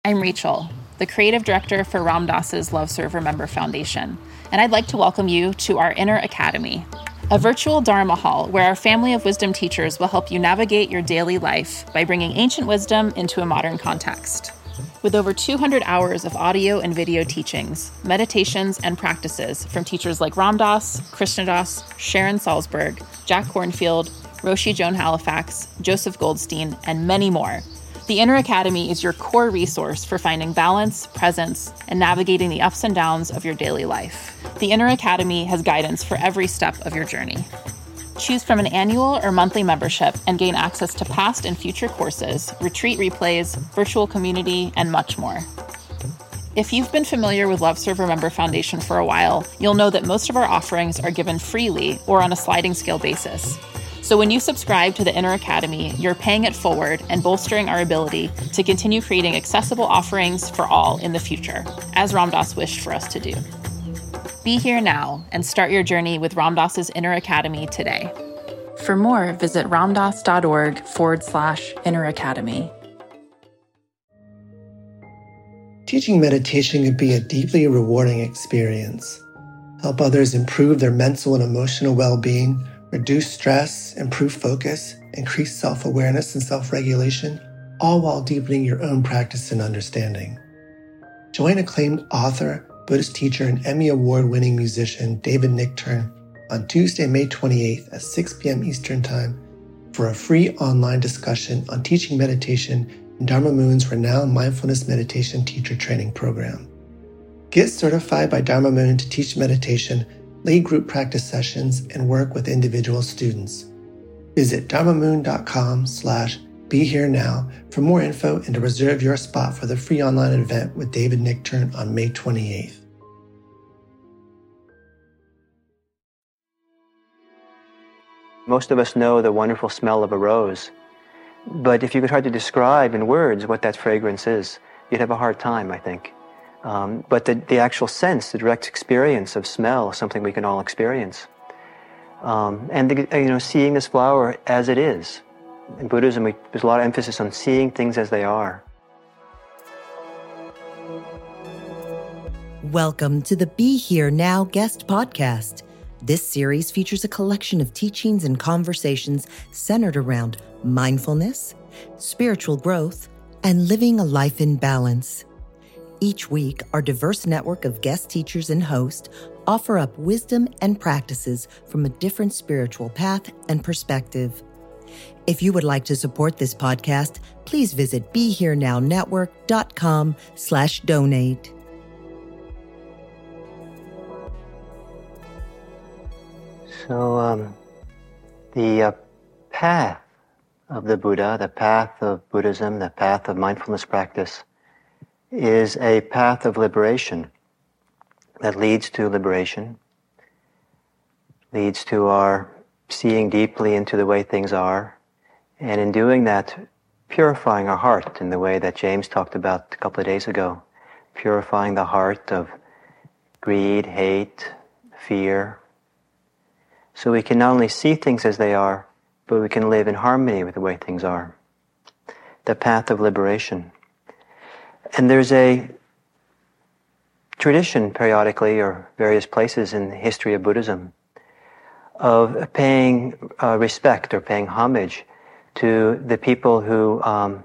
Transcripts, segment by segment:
I'm Rachel, the creative director for Ram Dass's Love Serve Remember Foundation, and I'd like to welcome you to our Inner Academy, a virtual Dharma hall where our family of wisdom teachers will help you navigate your daily life by bringing ancient wisdom into a modern context. With over 200 hours of audio and video teachings, meditations, and practices from teachers like Ram Dass, Krishna Das, Sharon Salzberg, Jack Kornfield, Roshi Joan Halifax, Joseph Goldstein, and many more, the Inner Academy is your core resource for finding balance, presence, and navigating the ups and downs of your daily life. The Inner Academy has guidance for every step of your journey. Choose from an annual or monthly membership and gain access to past and future courses, retreat replays, virtual community, and much more. If you've been familiar with Love Serve Remember Foundation for a while, you'll know that most of our offerings are given freely or on a sliding scale basis. So when you subscribe to the Inner Academy, you're paying it forward and bolstering our ability to continue creating accessible offerings for all in the future, as Ram Dass wished for us to do. Be here now and start your journey with Ram Dass's Inner Academy today. For more, visit ramdass.org/Inner Academy. Teaching meditation can be a deeply rewarding experience. Help others improve their mental and emotional well-being, reduce stress, improve focus, increase self-awareness and self-regulation, all while deepening your own practice and understanding. Join acclaimed author, Buddhist teacher, and Emmy Award-winning musician David Nichtern on Tuesday, May 28th at 6 p.m. Eastern Time for a free online discussion on teaching meditation in Dharma Moon's renowned mindfulness meditation teacher training program. Get certified by Dharma Moon to teach meditation, lead group practice sessions, and work with individual students. Visit dharmamoon.com/BeHereNow for more info and to reserve your spot for the free online event with David Nichtern on May 28th. Most of us know the wonderful smell of a rose, but if you could try to describe in words what that fragrance is, you'd have a hard time, I think. But the actual sense, the direct experience of smell is something we can all experience. Seeing this flower as it is. In Buddhism, there's a lot of emphasis on seeing things as they are. Welcome to the Be Here Now guest podcast. This series features a collection of teachings and conversations centered around mindfulness, spiritual growth, and living a life in balance. Each week, our diverse network of guest teachers and hosts offer up wisdom and practices from a different spiritual path and perspective. If you would like to support this podcast, please visit BeHereNowNetwork.com/donate. So the path of the Buddha, the path of Buddhism, the path of mindfulness practice is a path of liberation that leads to liberation, leads to our seeing deeply into the way things are, and in doing that, purifying our heart in the way that James talked about a couple of days ago, purifying the heart of greed, hate, fear, so we can not only see things as they are, but we can live in harmony with the way things are. The path of liberation. And there's a tradition periodically, or various places in the history of Buddhism, of paying respect or paying homage to the people who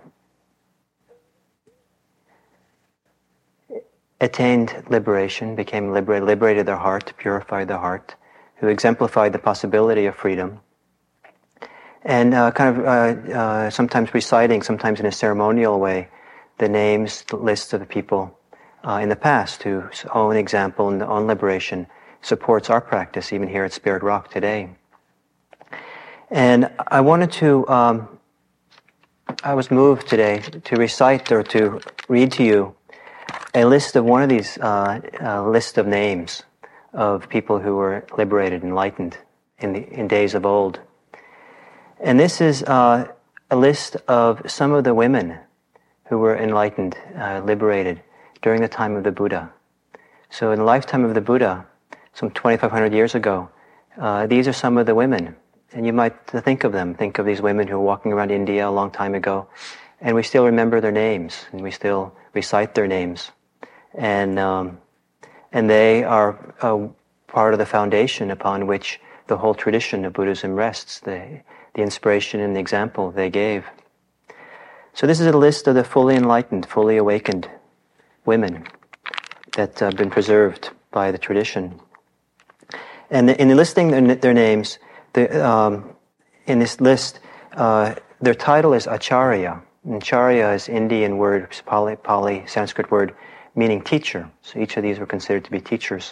attained liberation, became liberated their heart, purified their heart, who exemplified the possibility of freedom, and sometimes reciting, sometimes in a ceremonial way, the names, the lists of the people in the past whose own example and own liberation supports our practice, even here at Spirit Rock today. And I wanted to, I was moved today to recite or to read to you a list of one of these list of names of people who were liberated, enlightened in days of old. And this is a list of some of the women who were enlightened, liberated during the time of the Buddha. So in the lifetime of the Buddha, some 2,500 years ago, these are some of the women. And you might think of them, think of these women who were walking around India a long time ago, and we still remember their names, and we recite their names. And they are part of the foundation upon which the whole tradition of Buddhism rests, the inspiration and the example they gave. So this is a list of the fully enlightened, fully awakened women that have been preserved by the tradition. And in listing their names, in this list, their title is Acharya. And Acharya is Indian word, Pali Sanskrit word, meaning teacher. So each of these were considered to be teachers.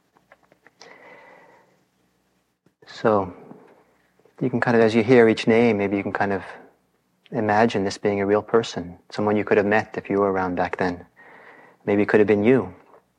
So you can kind of, as you hear each name, maybe you can kind of imagine this being a real person, someone you could have met if you were around back then. Maybe it could have been you.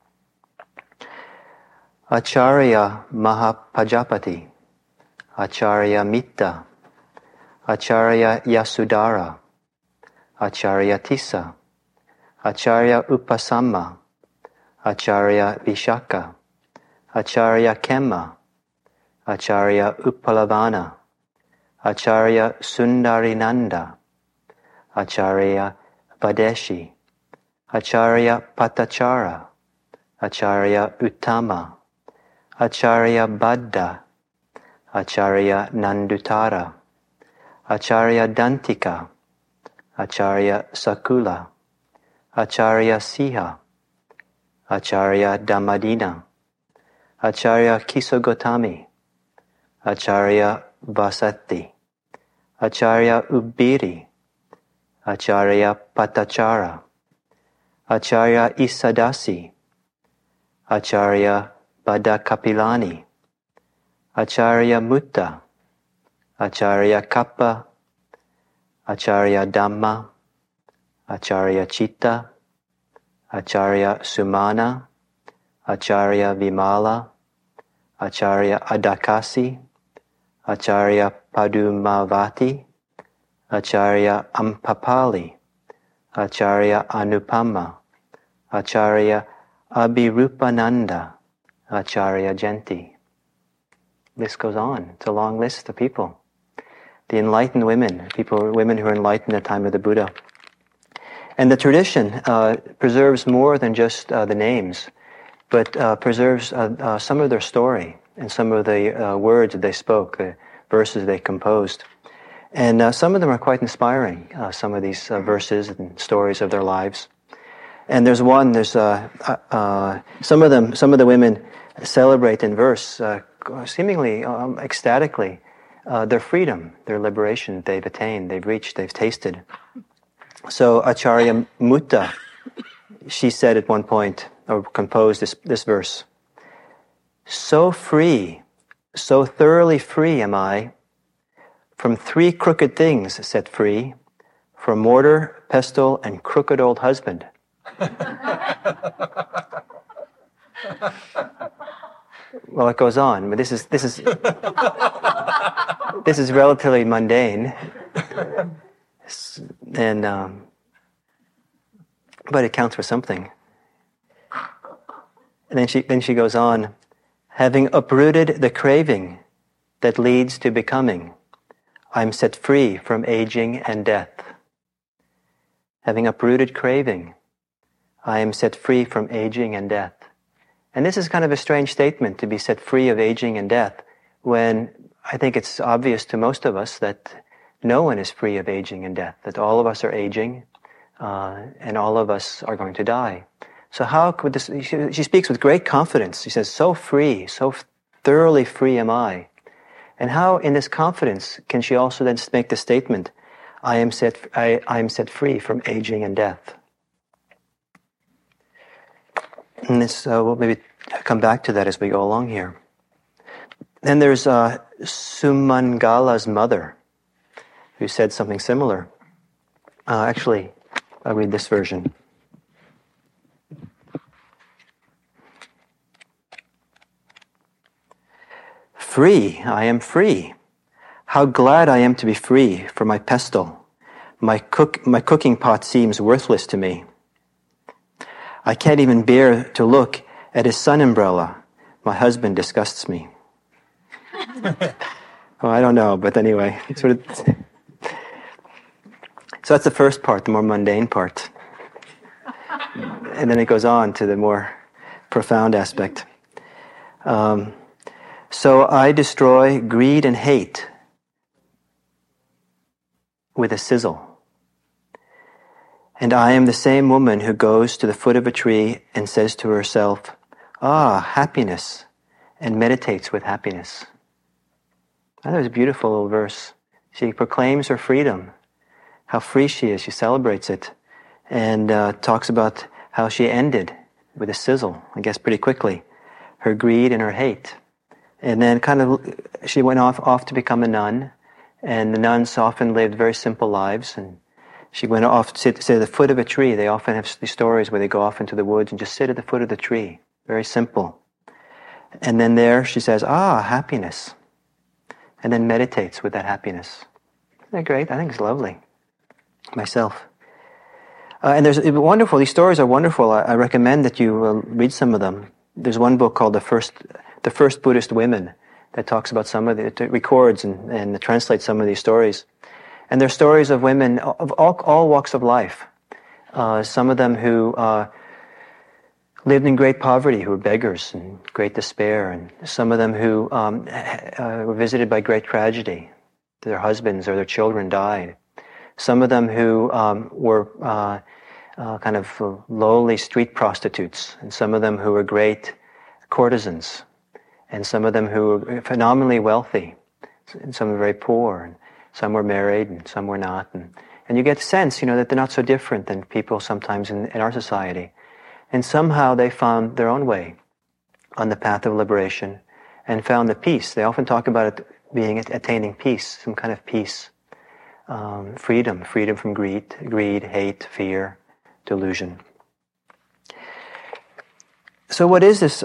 Acharya Mahapajapati, Acharya Mitta, Acharya Yasudhara, Acharya Tissa, Acharya Upasamma, Acharya Vishaka, Acharya Kemma, Acharya Upalavana, Acharya Sundarinanda, Acharya Vadeshi, Acharya Patachara, Acharya Uttama, Acharya Baddha, Acharya Nandutara, Acharya Dantika, Acharya Sakula, Acharya Siha, Acharya Dhammadina, Acharya Kisogotami, Acharya Vasati, Acharya Ubiri, Acharya Patachara, Acharya Isadasi, Acharya Badakapilani, Acharya Mutta, Acharya Kappa, Acharya Dhamma, Acharya Chitta, Acharya Sumana, Acharya Vimala, Acharya Adakasi, Acharya Padumavati, Acharya Ampapali, Acharya Anupama, Acharya Abhirupananda, Acharya Jenti. This goes on. It's a long list of people. The enlightened women who are enlightened at the time of the Buddha. And the tradition preserves more than just the names, but preserves some of their story and some of the words that they spoke, the verses they composed. And some of them are quite inspiring, some of these verses and stories of their lives. And there's some of the women celebrate in verse, seemingly ecstatically, their freedom, their liberation they've attained, they've reached, they've tasted. So Acharya Mutta, she said at one point, or composed this verse, "So free, so thoroughly free am I, from 3 crooked things set free, from mortar, pestle, and crooked old husband." Well, it goes on, but this is relatively mundane, and but it counts for something. And then she goes on, "Having uprooted the craving that leads to becoming, I'm set free from aging and death." Having uprooted craving, I am set free from aging and death. And this is kind of a strange statement, to be set free of aging and death, when I think it's obvious to most of us that no one is free of aging and death, that all of us are aging, and all of us are going to die. So how could this, she speaks with great confidence. She says, "So free, so thoroughly free am I." And how, in this confidence, can she also then make the statement, I am set free from aging and death? And this, we'll maybe come back to that as we go along here. Then there's Sumangala's mother, who said something similar. Actually, I'll read this version. "Free, I am free. How glad I am to be free from my pestle. My cooking pot seems worthless to me. I can't even bear to look at his sun umbrella. My husband disgusts me." Well, I don't know, but anyway. So that's the first part, the more mundane part. And then it goes on to the more profound aspect. So I destroy greed and hate with a sizzle. And I am the same woman who goes to the foot of a tree and says to herself, "Ah, happiness," and meditates with happiness. That was a beautiful little verse. She proclaims her freedom, how free she is. She celebrates it, and talks about how she ended with a sizzle, I guess pretty quickly, her greed and her hate. And then she went off to become a nun, and the nuns often lived very simple lives, and she went off to sit at the foot of a tree. They often have these stories where they go off into the woods and just sit at the foot of the tree. Very simple. And then there she says, "Ah, happiness." And then meditates with that happiness. Isn't that great? I think it's lovely. Myself. And there's wonderful, these stories are wonderful. I recommend that you read some of them. There's one book called The First Buddhist Women that talks about some of it, records and translates some of these stories. And they're stories of women of all walks of life. Some of them who lived in great poverty, who were beggars and great despair, and some of them who were visited by great tragedy. Their husbands or their children died. Some of them who were kind of lowly street prostitutes, and some of them who were great courtesans, and some of them who were phenomenally wealthy, and some were very poor, and some were married, and some were not. And you get the sense, that they're not so different than people sometimes in our society. And somehow they found their own way on the path of liberation and found the peace. They often talk about it being attaining peace, some kind of peace, freedom from greed, hate, fear, delusion. So what is this?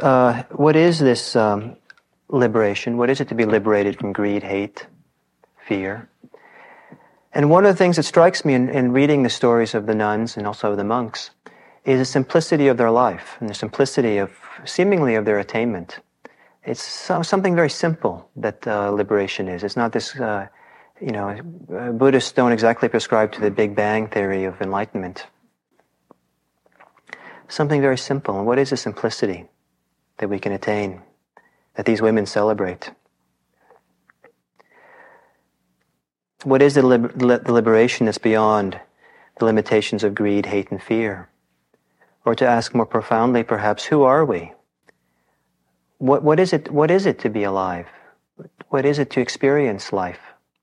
Liberation? What is it to be liberated from greed, hate, fear? And one of the things that strikes me in reading the stories of the nuns and also the monks is the simplicity of their life and the simplicity seemingly of their attainment. It's something very simple that liberation is. It's not this, Buddhists don't exactly prescribe to the Big Bang theory of enlightenment. Something very simple. And what is the simplicity that we can attain, that these women celebrate? What is the liberation that's beyond the limitations of greed, hate, and fear? Or to ask more profoundly, perhaps, who are we? What is it? What is it to be alive? What is it to experience life?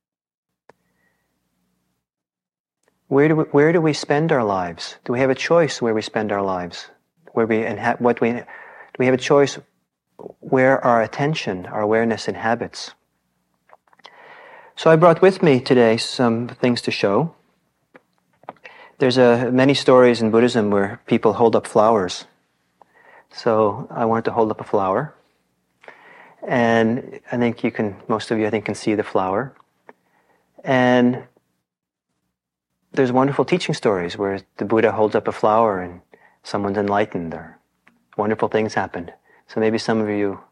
Where do we spend our lives? Do we have a choice where we spend our lives? Do we have a choice where our attention, our awareness inhabits? So I brought with me today some things to show. There's many stories in Buddhism where people hold up flowers. So I wanted to hold up a flower. And I think most of you can see the flower. And there's wonderful teaching stories where the Buddha holds up a flower and someone's enlightened or wonderful things happen. So maybe some of you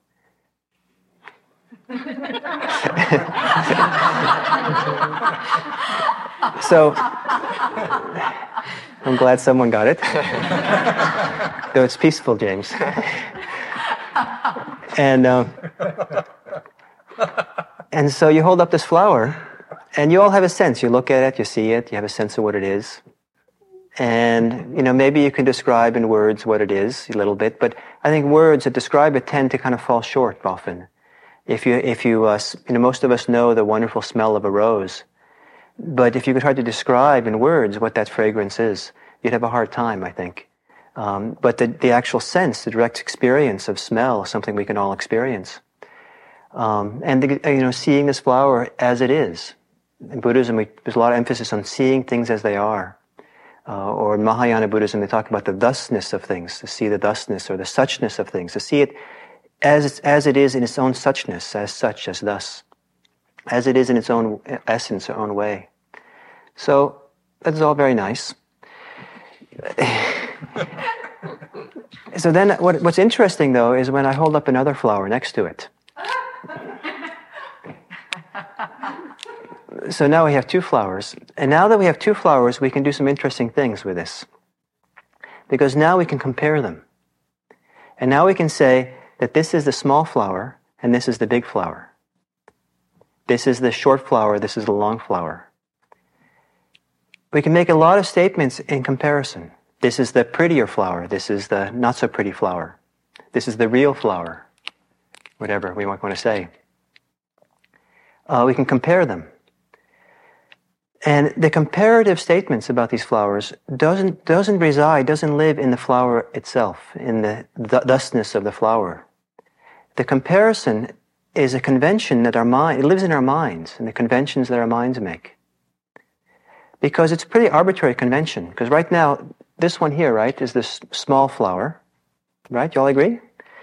So I'm glad someone got it. Though it's peaceful, James. And so you hold up this flower, and you all have a sense. You look at it, you see it, you have a sense of what it is. And, maybe you can describe in words what it is a little bit, but I think words that describe it tend to kind of fall short often. If you most of us know the wonderful smell of a rose, but if you could try to describe in words what that fragrance is, you'd have a hard time, I think. But the actual sense, the direct experience of smell is something we can all experience. And seeing this flower as it is. In Buddhism, there's a lot of emphasis on seeing things as they are. Or in Mahayana Buddhism, they talk about the thusness of things, to see the thusness or the suchness of things, to see it as it is in its own suchness, as such, as thus, as it is in its own essence, or own way. So that's all very nice. So then what's interesting, though, is when I hold up another flower next to it. So now we have two flowers. And now that we have two flowers, we can do some interesting things with this. because now we can compare them. And now we can say that this is the small flower and this is the big flower. This is the short flower, this is the long flower. We can make a lot of statements in comparison. This is the prettier flower, this is the not so pretty flower. This is the real flower, whatever we might want to say. We can compare them. And the comparative statements about these flowers doesn't live in the flower itself, in the thusness of the flower. The comparison is a convention that it lives in our minds, and the conventions that our minds make. Because it's a pretty arbitrary convention. Because right now, this one here, right, is this small flower, right? You all agree?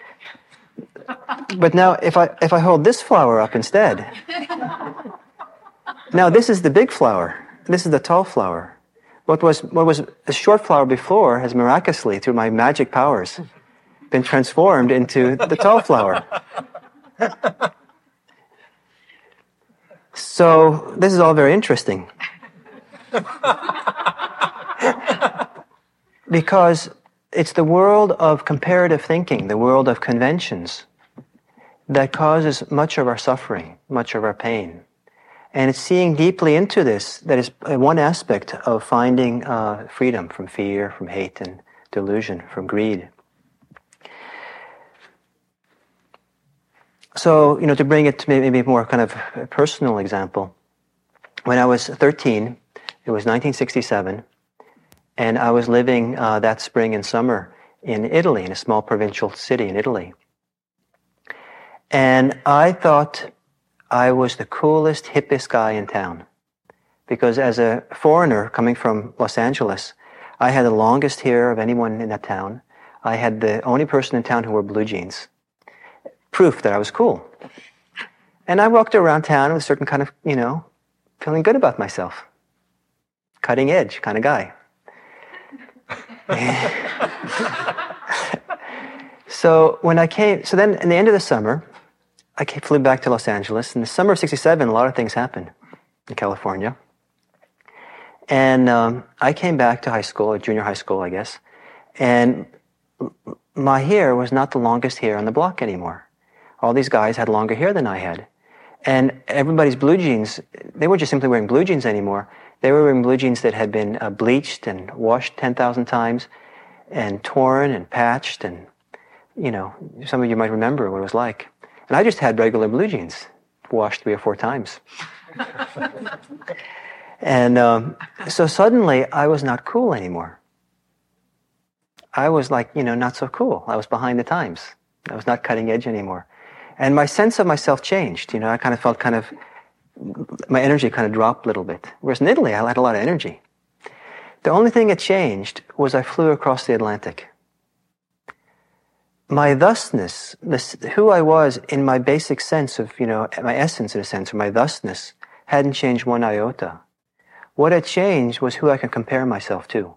But now, if I hold this flower up instead, now this is the big flower. This is the tall flower. What was a short flower before has miraculously, through my magic powers, been transformed into the tall flower. So this is all very interesting. Because it's the world of comparative thinking, the world of conventions, that causes much of our suffering, much of our pain. And it's seeing deeply into this that is one aspect of finding freedom from fear, from hate and delusion, from greed. So, to bring it to maybe a more kind of a personal example, when I was 13, it was 1967, and I was living that spring and summer in Italy, in a small provincial city in Italy. And I thought I was the coolest, hippest guy in town. Because as a foreigner coming from Los Angeles, I had the longest hair of anyone in that town. I had the only person in town who wore blue jeans. Proof that I was cool. And I walked around town with a certain kind of, feeling good about myself. Cutting edge kind of guy. So then in the end of the summer, I flew back to Los Angeles. In the summer of 67, a lot of things happened in California. And I came back to high school, or junior high school, I guess. And my hair was not the longest hair on the block anymore. All these guys had longer hair than I had. And everybody's blue jeans, they weren't just simply wearing blue jeans anymore. They were wearing blue jeans that had been bleached and washed 10,000 times and torn and patched. And, some of you might remember what it was like. And I just had regular blue jeans, washed 3 or 4 times. And so suddenly, I was not cool anymore. I was like, not so cool. I was behind the times. I was not cutting edge anymore. And my sense of myself changed. I kind of felt my energy kind of dropped a little bit. Whereas in Italy, I had a lot of energy. The only thing that changed was I flew across the Atlantic. My thusness, who I was in my basic sense of, my essence in a sense, or my thusness, hadn't changed one iota. What had changed was who I could compare myself to.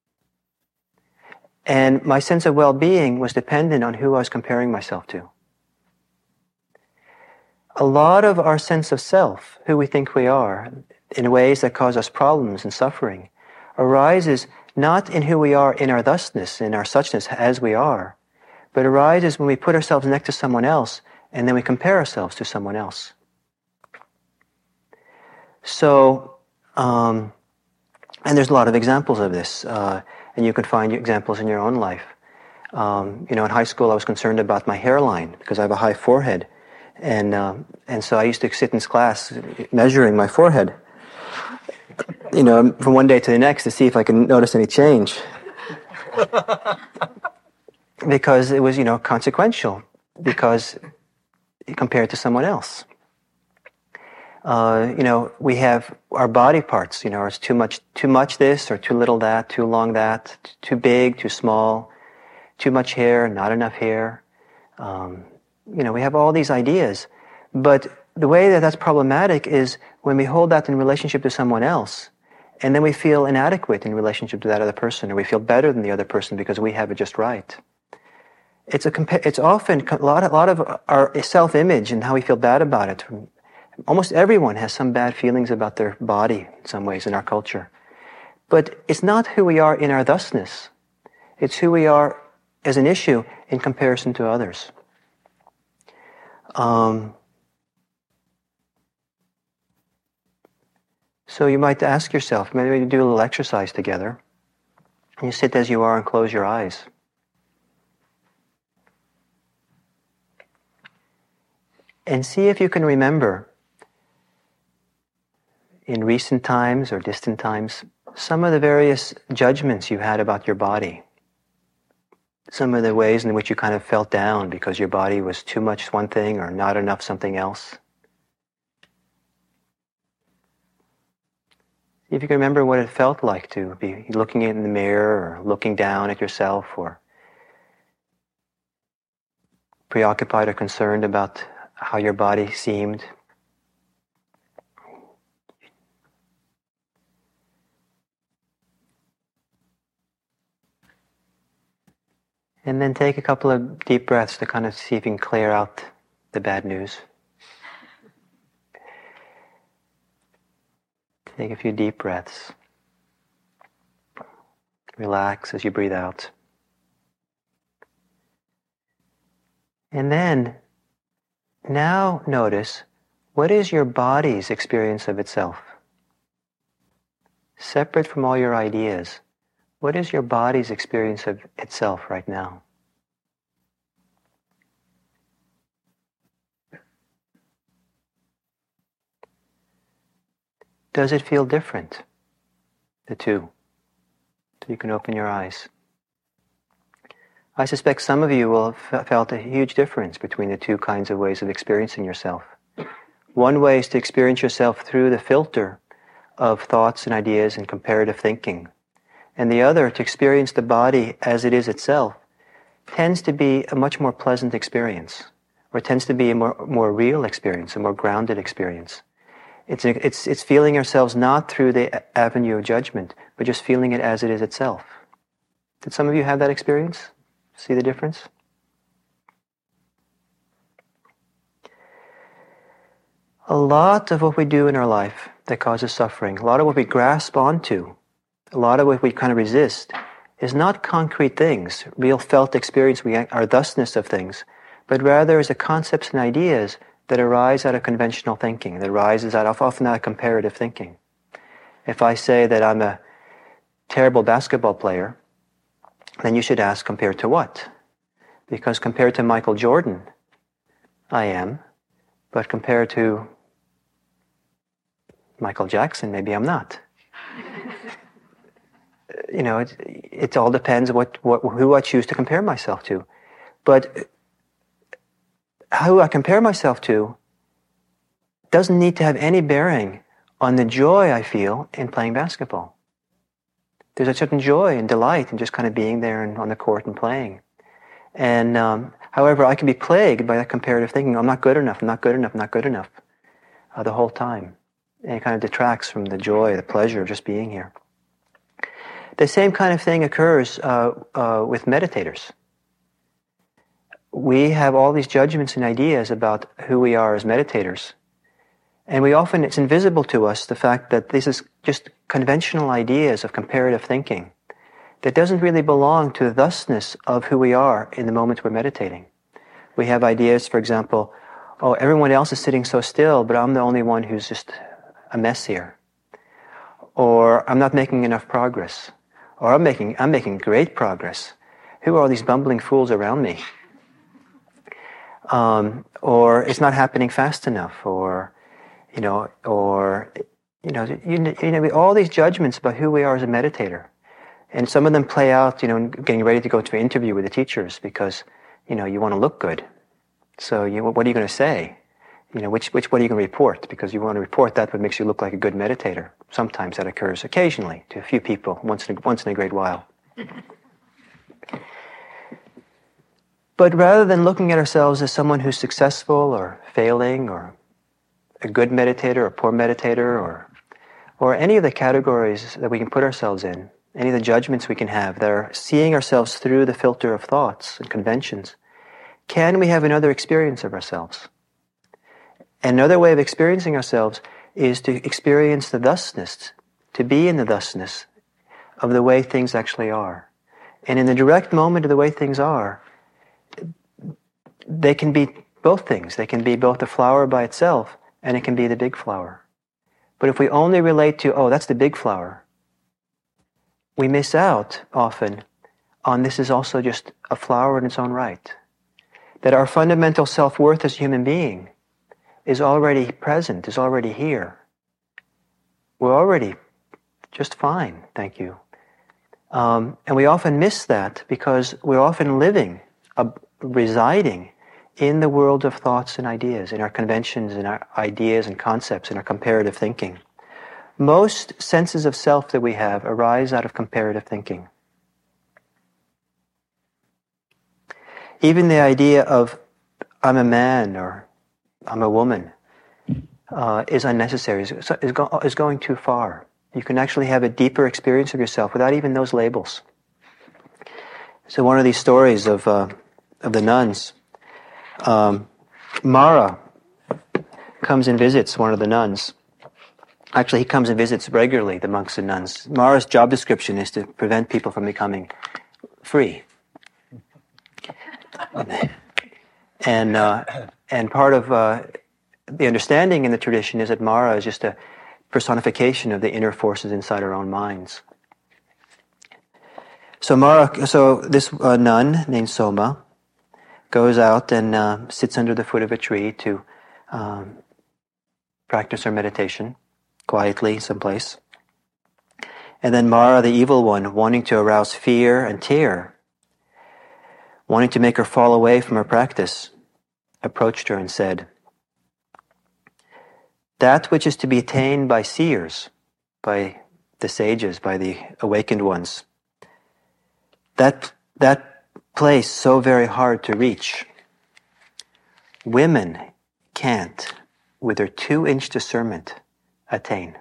And my sense of well-being was dependent on who I was comparing myself to. A lot of our sense of self, who we think we are, in ways that cause us problems and suffering, arises not in who we are in our thusness, in our suchness as we are, but arises when we put ourselves next to someone else and then we compare ourselves to someone else. So, and there's a lot of examples of this, and you can find examples in your own life. In high school I was concerned about my hairline because I have a high forehead. And so I used to sit in class measuring my forehead, from one day to the next to see if I could notice any change. Because it was, consequential, because compared to someone else. We have our body parts, it's too much this or too little that, too long that, too big, too small, too much hair, not enough hair. We have all these ideas, but the way that that's problematic is when we hold that in relationship to someone else, and then we feel inadequate in relationship to that other person, or we feel better than the other person because we have it just right. It's often a lot of our self-image and how we feel bad about it. Almost everyone has some bad feelings about their body in some ways in our culture. But it's not who we are in our thusness. It's who we are as an issue in comparison to others. So you might ask yourself, maybe you do a little exercise together. You sit as you are and close your eyes. And see if you can remember, in recent times or distant times, some of the various judgments you had about your body. Some of the ways in which you kind of felt down because your body was too much one thing or not enough something else. See if you can remember what it felt like to be looking in the mirror or looking down at yourself or preoccupied or concerned about how your body seemed. And then take a couple of deep breaths to kind of see if you can clear out the bad news. Take a few deep breaths. Relax as you breathe out. And then, now notice, what is your body's experience of itself? Separate from all your ideas. What is your body's experience of itself right now? Does it feel different, the two? So you can open your eyes. I suspect some of you will have felt a huge difference between the two kinds of ways of experiencing yourself. One way is to experience yourself through the filter of thoughts and ideas and comparative thinking. And the other, to experience the body as it is itself, tends to be a much more pleasant experience, or tends to be a more real experience, a more grounded experience. It's feeling ourselves not through the avenue of judgment, but just feeling it as it is itself. Did some of you have that experience? See the difference? A lot of what we do in our life that causes suffering, a lot of what we grasp onto, a lot of what we kind of resist, is not concrete things, real felt experience, our thusness of things, but rather is the concepts and ideas that arise out of conventional thinking, that arises often out of comparative thinking. If I say that I'm a terrible basketball player, then you should ask, compared to what? Because compared to Michael Jordan, I am, but compared to Michael Jackson, maybe I'm not. You know, it all depends who I choose to compare myself to. But who I compare myself to doesn't need to have any bearing on the joy I feel in playing basketball. There's a certain joy and delight in just kind of being there and on the court and playing. And however, I can be plagued by that comparative thinking. I'm not good enough, I'm not good ove, I'm not good enough, the whole time. And it kind of detracts from the joy, the pleasure of just being here. The same kind of thing occurs with meditators. We have all these judgments and ideas about who we are as meditators. And it's invisible to us, the fact that this is just conventional ideas of comparative thinking that doesn't really belong to the thusness of who we are in the moment we're meditating. We have ideas, for example, oh, everyone else is sitting so still, but I'm the only one who's just a mess here. Or I'm not making enough progress. Or I'm making great progress. Who are all these bumbling fools around me? Or it's not happening fast enough, or all these judgments about who we are as a meditator. And some of them play out, getting ready to go to an interview with the teachers because, you want to look good. So what are you going to say? What are you going to report? Because you want to report that what makes you look like a good meditator. Sometimes that occurs occasionally to a few people, once in a great while. But rather than looking at ourselves as someone who's successful or failing or a good meditator or poor meditator or any of the categories that we can put ourselves in, any of the judgments we can have that are seeing ourselves through the filter of thoughts and conventions, can we have another experience of ourselves? Another way of experiencing ourselves is to experience the thusness, to be in the thusness of the way things actually are. And in the direct moment of the way things are, they can be both things. They can be both the flower by itself, and it can be the big flower. But if we only relate to, oh, that's the big flower, we miss out often on this is also just a flower in its own right. That our fundamental self-worth as a human being is already present, is already here. We're already just fine, thank you. And we often miss that because we're often living, residing in the world of thoughts and ideas, in our conventions, in our ideas and concepts, in our comparative thinking. Most senses of self that we have arise out of comparative thinking. Even the idea of I'm a man or I'm a woman is unnecessary, is going too far. You can actually have a deeper experience of yourself without even those labels. So one of these stories of the nuns, Mara comes and visits one of the nuns. Actually, he comes and visits regularly, the monks and nuns. Mara's job description is to prevent people from becoming free. And part of the understanding in the tradition is that Mara is just a personification of the inner forces inside our own minds. So this nun named Soma goes out and sits under the foot of a tree to practice her meditation quietly someplace. And then Mara, the evil one, wanting to arouse fear and terror, wanting to make her fall away from her practice, approached her and said, "That which is to be attained by seers, by the sages, by the awakened ones, that place so very hard to reach, women can't, with their 2-inch discernment, attain."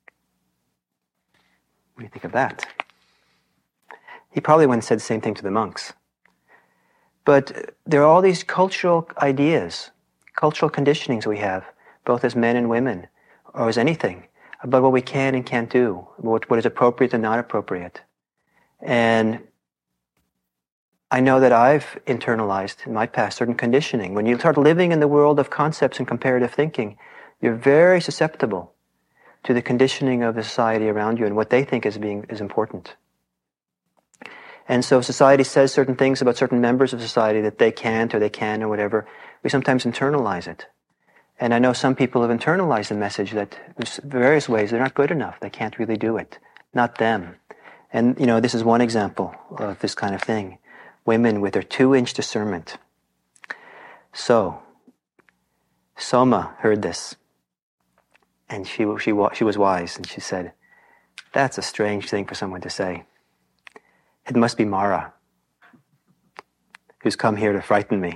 What do you think of that? He probably went and said the same thing to the monks. But there are all these cultural ideas, cultural conditionings we have, both as men and women, or as anything, about what we can and can't do, what is appropriate and not appropriate. And I know that I've internalized in my past certain conditioning. When you start living in the world of concepts and comparative thinking, you're very susceptible to the conditioning of the society around you and what they think is important. And so if society says certain things about certain members of society that they can't or they can or whatever, we sometimes internalize it. And I know some people have internalized the message that in various ways they're not good enough, they can't really do it, not them. And this is one example of this kind of thing. Women with their 2-inch discernment. So, Soma heard this, and she was wise, and she said, "That's a strange thing for someone to say. It must be Mara, who's come here to frighten me."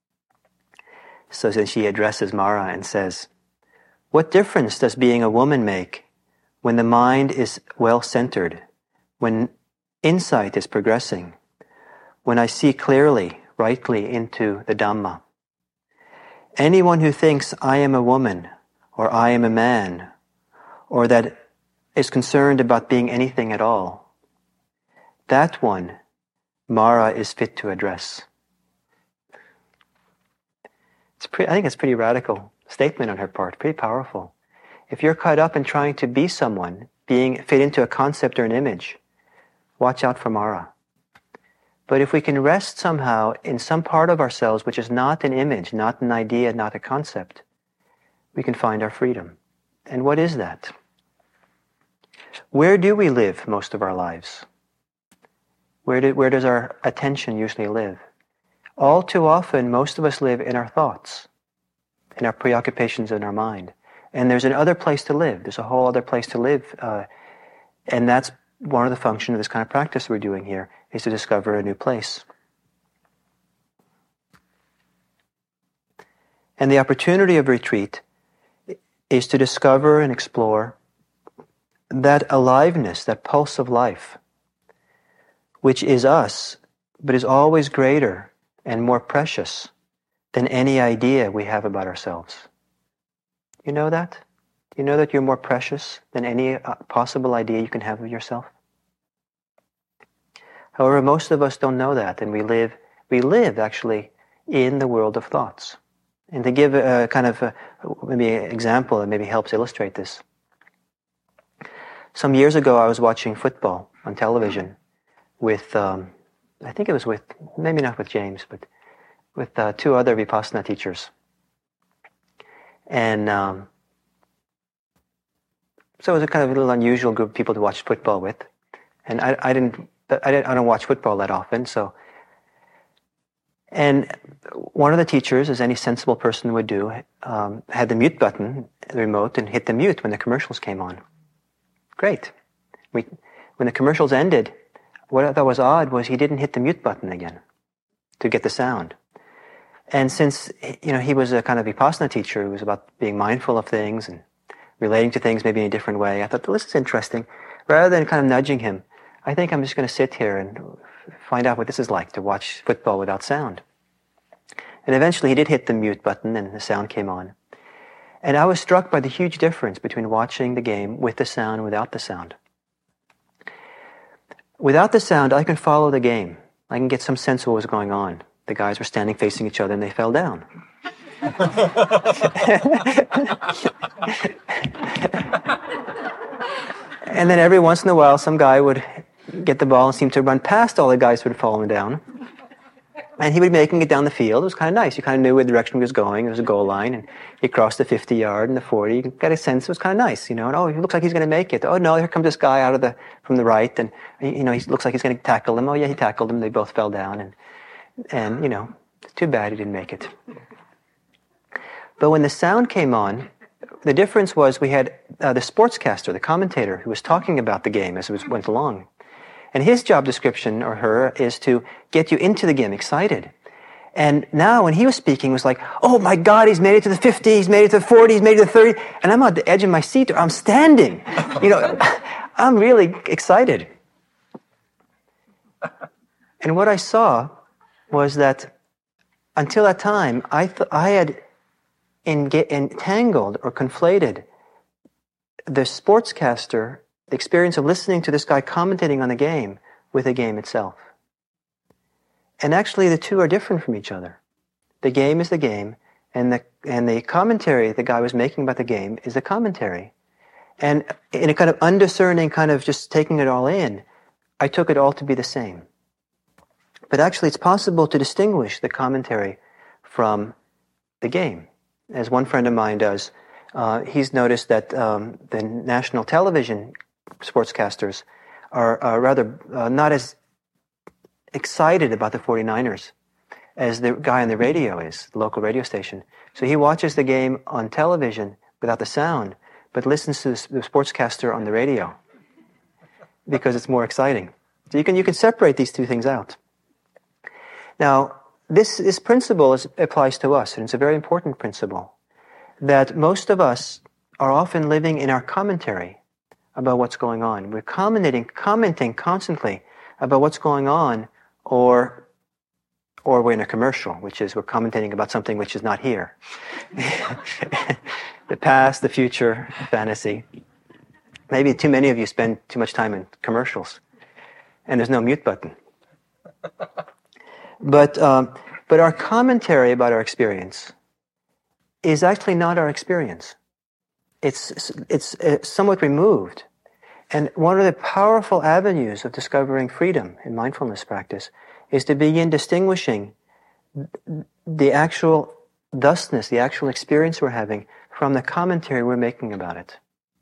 So then she addresses Mara and says, "What difference does being a woman make when the mind is well-centered, when insight is progressing, when I see clearly, rightly into the Dhamma? Anyone who thinks I am a woman, or I am a man, or that is concerned about being anything at all, that one, Mara is fit to address." I think it's a pretty radical statement on her part, pretty powerful. If you're caught up in trying to be someone, fit into a concept or an image, watch out for Mara. But if we can rest somehow in some part of ourselves which is not an image, not an idea, not a concept, we can find our freedom. And what is that? Where do we live most of our lives? Where does our attention usually live? All too often, most of us live in our thoughts, in our preoccupations in our mind. And there's another place to live. There's a whole other place to live. And that's one of the functions of this kind of practice we're doing here, is to discover a new place. And the opportunity of retreat is to discover and explore that aliveness, that pulse of life, which is us, but is always greater and more precious than any idea we have about ourselves. You know that? You know that you're more precious than any possible idea you can have of yourself? However, most of us don't know that, and we live actually in the world of thoughts. And to give a kind of maybe an example that maybe helps illustrate this. Some years ago, I was watching football on television with, I think it was with, maybe not with James, but with two other Vipassana teachers. And so it was a kind of a little unusual group of people to watch football with. And I don't watch football that often, so. And one of the teachers, as any sensible person would do, had the mute button, the remote, and hit the mute when the commercials came on. Great. When the commercials ended, what I thought was odd was he didn't hit the mute button again to get the sound. And since he was a kind of Vipassana teacher who was about being mindful of things and relating to things maybe in a different way, I thought, well, this is interesting. Rather than kind of nudging him, I think I'm just going to sit here and find out what this is like to watch football without sound. And eventually he did hit the mute button and the sound came on. And I was struck by the huge difference between watching the game with the sound and without the sound. Without the sound, I can follow the game. I can get some sense of what was going on. The guys were standing facing each other and they fell down. And then every once in a while, some guy would get the ball and seem to run past all the guys who had fallen down. And he would be making it down the field. It was kind of nice. You kind of knew where the direction he was going. There was a goal line, and he crossed the 50-yard and the 40. You got a sense it was kind of nice, And oh, he looks like he's going to make it. Oh no, here comes this guy from the right, and he looks like he's going to tackle him. Oh yeah, he tackled him. They both fell down, and it's too bad he didn't make it. But when the sound came on, the difference was we had the sportscaster, the commentator, who was talking about the game as it went along. And his job description, or her, is to get you into the game, excited. And now when he was speaking, it was like, oh my God, he's made it to the 50, he's made it to the 40, he's made it to the 30. And I'm on the edge of my seat, or I'm standing. I'm really excited. And what I saw was that until that time, I had entangled or conflated the sportscaster, the experience of listening to this guy commentating on the game, with the game itself. And actually the two are different from each other. The game is the game, and the commentary the guy was making about the game is the commentary. And in a kind of undiscerning kind of just taking it all in, I took it all to be the same. But actually it's possible to distinguish the commentary from the game. As one friend of mine does, he's noticed that the national television sportscasters are rather not as excited about the 49ers as the guy on the radio is, the local radio station. So he watches the game on television without the sound, but listens to the sportscaster on the radio because it's more exciting. So you can separate these two things out. Now, this principle applies to us, and it's a very important principle, that most of us are often living in our commentary about what's going on. We're commenting constantly about what's going on, or we're in a commercial, which is we're commentating about something which is not here. The past, the future, fantasy. Maybe too many of you spend too much time in commercials, and there's no mute button. But our commentary about our experience is actually not our experience. It's somewhat removed. And one of the powerful avenues of discovering freedom in mindfulness practice is to begin distinguishing the actual thusness, the actual experience we're having, from the commentary we're making about it.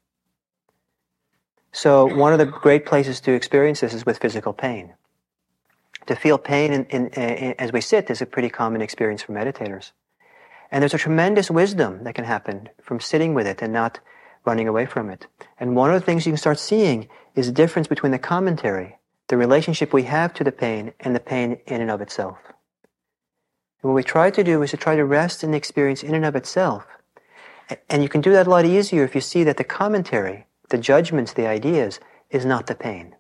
So one of the great places to experience this is with physical pain. To feel pain as we sit is a pretty common experience for meditators. And there's a tremendous wisdom that can happen from sitting with it and not running away from it. And one of the things you can start seeing is the difference between the commentary, the relationship we have to the pain, and the pain in and of itself. And what we try to do is to try to rest in the experience in and of itself. And you can do that a lot easier if you see that the commentary, the judgments, the ideas, is not the pain.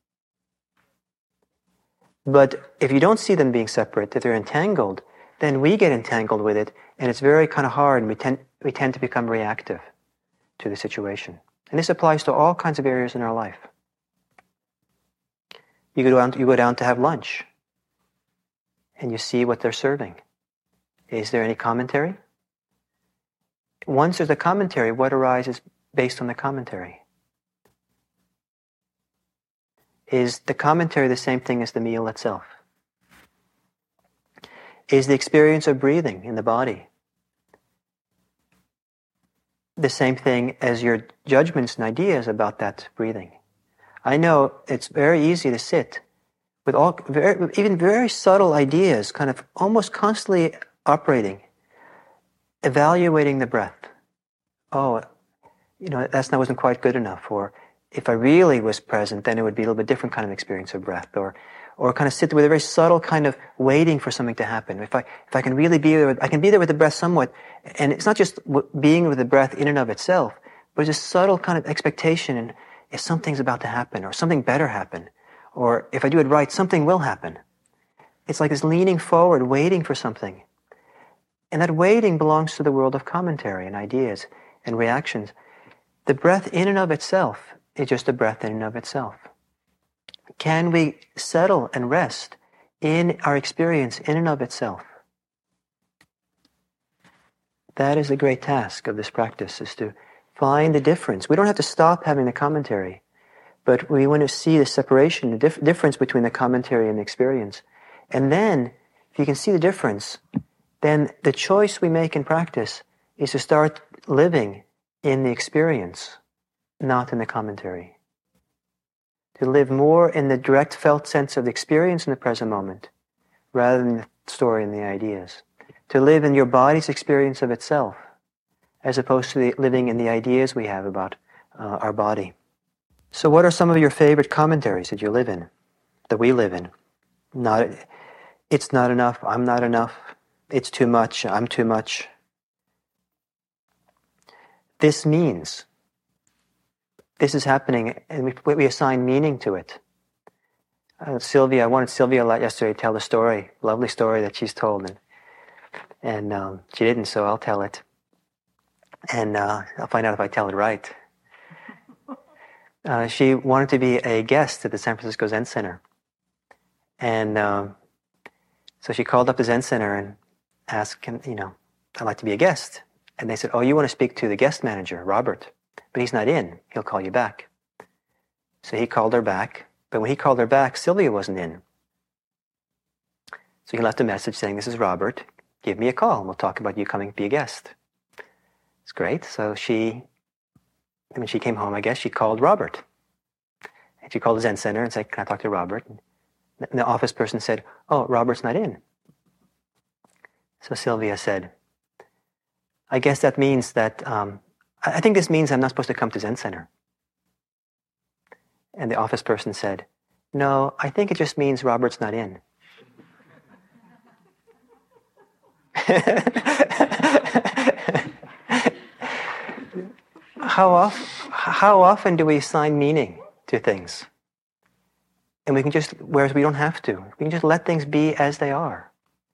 But if you don't see them being separate, if they're entangled, then we get entangled with it, and it's very kind of hard, and we tend to become reactive to the situation. And this applies to all kinds of areas in our life. You go down to have lunch, and you see what they're serving. Is there any commentary? Once there's a commentary, what arises based on the commentary? Is the commentary the same thing as the meal itself? Is the experience of breathing in the body the same thing as your judgments and ideas about that breathing? I know it's very easy to sit with even very subtle ideas, kind of almost constantly operating, evaluating the breath. Oh, that wasn't quite good enough. Or if I really was present, then it would be a little bit different kind of experience of breath. Or kind of sit with a very subtle kind of waiting for something to happen. If I can really be there, I can be there with the breath somewhat. And it's not just being with the breath in and of itself, but it's a subtle kind of expectation. And if something's about to happen, or something better happen, or if I do it right, something will happen. It's like this leaning forward, waiting for something. And that waiting belongs to the world of commentary and ideas and reactions. The breath in and of itself is just a breath in and of itself. Can we settle and rest in our experience in and of itself? That is the great task of this practice, is to find the difference. We don't have to stop having the commentary, but we want to see the separation, the difference between the commentary and the experience. And then, if you can see the difference, then the choice we make in practice is to start living in the experience, not in the commentary. To live more in the direct felt sense of the experience in the present moment, rather than the story and the ideas. To live in your body's experience of itself, as opposed to living in the ideas we have about our body. So what are some of your favorite commentaries that you live in, that we live in? It's not enough, I'm not enough, it's too much, I'm too much. This means, this is happening, and we assign meaning to it. I wanted Sylvia yesterday to tell the story, lovely story that she's told, and she didn't, so I'll tell it. And I'll find out if I tell it right. She wanted to be a guest at the San Francisco Zen Center. And so she called up the Zen Center and asked him, I'd like to be a guest. And they said, oh, you want to speak to the guest manager, Robert, but he's not in. He'll call you back. So he called her back. But when he called her back, Sylvia wasn't in. So he left a message saying, this is Robert. Give me a call and we'll talk about you coming to be a guest. It's great. So when she came home, I guess, she called Robert. And she called the Zen Center and said, can I talk to Robert? And the office person said, oh, Robert's not in. So Sylvia said, I guess that means that, I think this means I'm not supposed to come to Zen Center. And the office person said, no, I think it just means Robert's not in. How often do we assign meaning to things? And whereas we don't have to. We can just let things be as they are.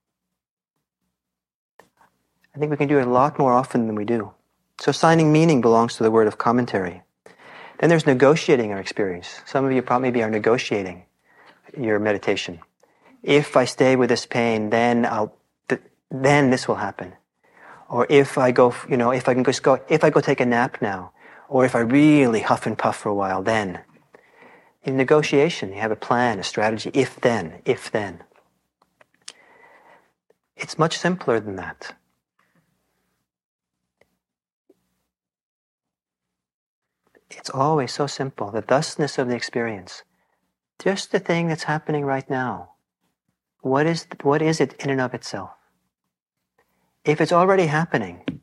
I think we can do it a lot more often than we do. So assigning meaning belongs to the word of commentary. Then there's negotiating our experience. Some of you probably are negotiating your meditation. If I stay with this pain, then this will happen. Or if I go take a nap now, or if I really huff and puff for a while, then. In negotiation, you have a plan, a strategy, if then. It's much simpler than that. It's always so simple, the thusness of the experience. Just the thing that's happening right now. What is it in and of itself? If it's already happening,